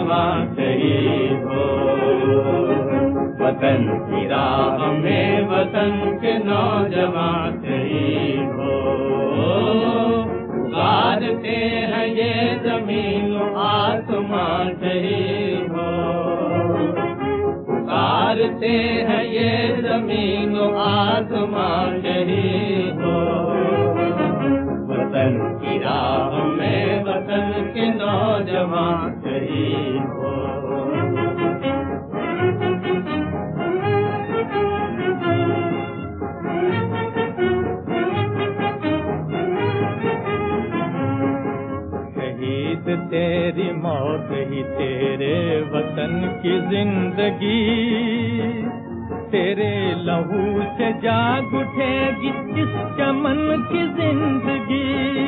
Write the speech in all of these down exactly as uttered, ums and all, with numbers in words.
नौजवान शहीद हो। वतन की राह में वतन के नौजवान शहीद हो। पुकारते हैं ये जमीन आसमान शहीद हो। पुकारते हैं ये जमीन आसमान शहीद हो। वतन की राह में वतन के नौजवान शहीद हो। तेरी मौत ही तेरे वतन की जिंदगी, तेरे लहू से जाग उठेगी इस चमन की जिंदगी।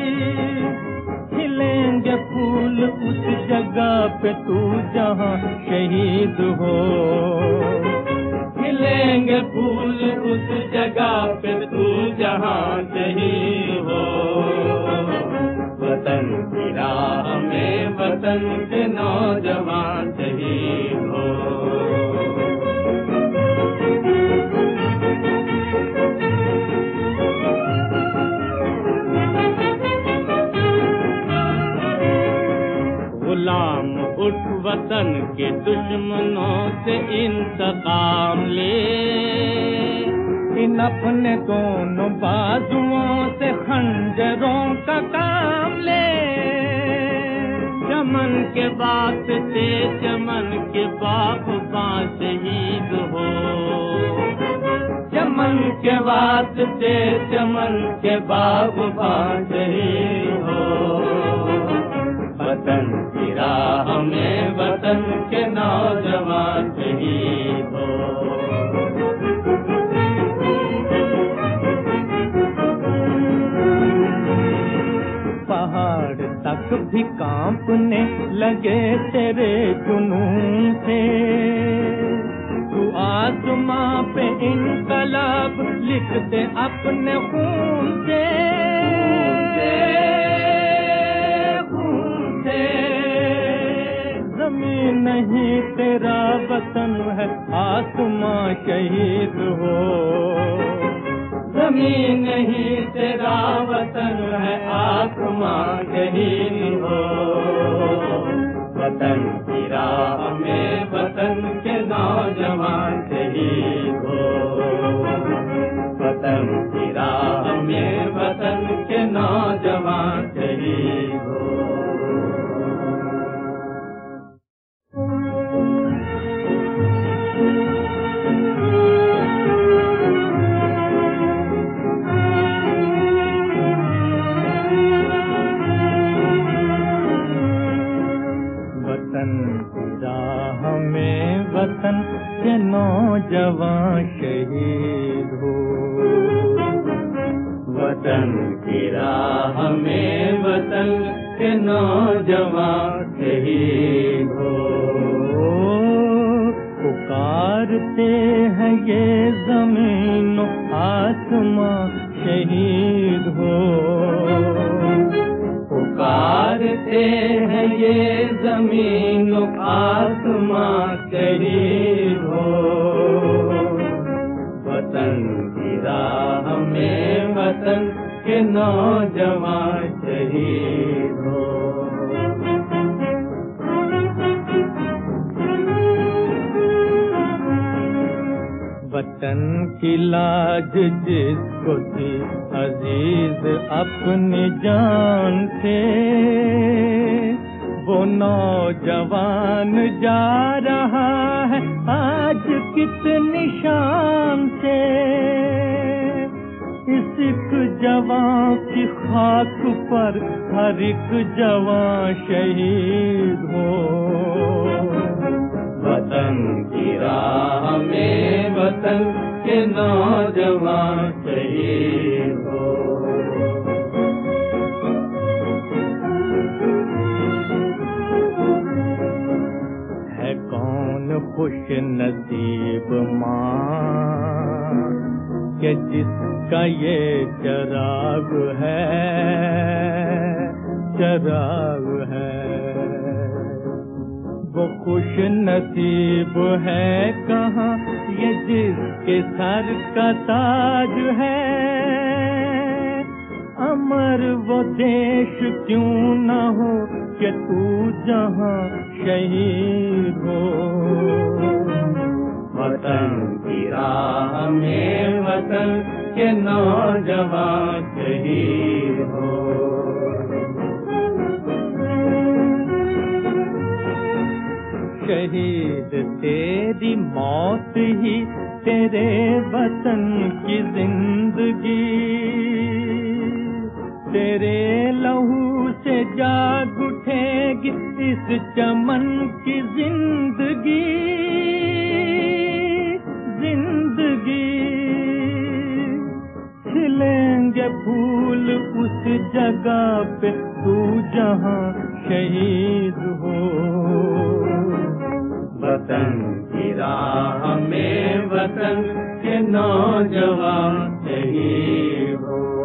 खिलेंगे फूल उस जगह पे तू जहाँ शहीद हो। खिलेंगे फूल उस जगह पे तू जहाँ शहीद हो। वतन की राह में वतन के नौजवान शहीद हो। गुलाम उठ वतन के दुश्मनों से इंतकाम ले। इन अपने दोनों बाजुओं से खंजरों का काम ले। चमन के वास्ते चमन के बागबां शहीद हो। चमन के वास्ते चमन के बागबां शहीद हो। वतन की राह में वतन के नौजवान शहीद हो। पहाड़ तक भी कांपने लगे तेरे जुनून से। तू आसमां पे इनकलाब लिखते अपने खून से। खून से जमीन नहीं तेरा वतन है आसमां शहीद हो। जमीन नहीं तेरा वतन है आसमान शहीद हो। वतन की राह में वतन के नौजवान शहीद हो। वतन की राह में वतन के नौजवान शहीद हो। वतन के नौजवान शहीद हो। वतन की राह में वतन के नौजवान शहीद हो। पुकारते हैं ये जमीन आसमां शहीद हो। पुकारते हैं ये जमीन आसमां शहीद हो। वतन की राह में वतन के नौजवान शहीद हो। वतन की लाज जिसको थी अजीज अपनी जान से, वो नौजवान जा रहा है आज कितनी शान से। इस एक जवान की खाक पर हर एक जवान शहीद हो। वतन की राह में वतन के नौजवान शहीद हो। है कौन खुश नसीब माँ कि जिसका ये चराग है, चराग है। वो खुश नसीब है कहाँ ये जिसके सर का ताज है। अमर वो देश क्यों न हो कि तू जहाँ शहीद हो। वतन की राह में वतन के नौजवान शहीद हो। शहीद तेरी मौत ही तेरे वतन की जिंदगी, तेरे लहू से जाग उठेगी इस चमन की जिंदगी। जिंदगी खिलेंगे फूल उस जगह पे तू जहाँ शहीद हो। वतन की राह में वतन के नौजवान शहीद हो।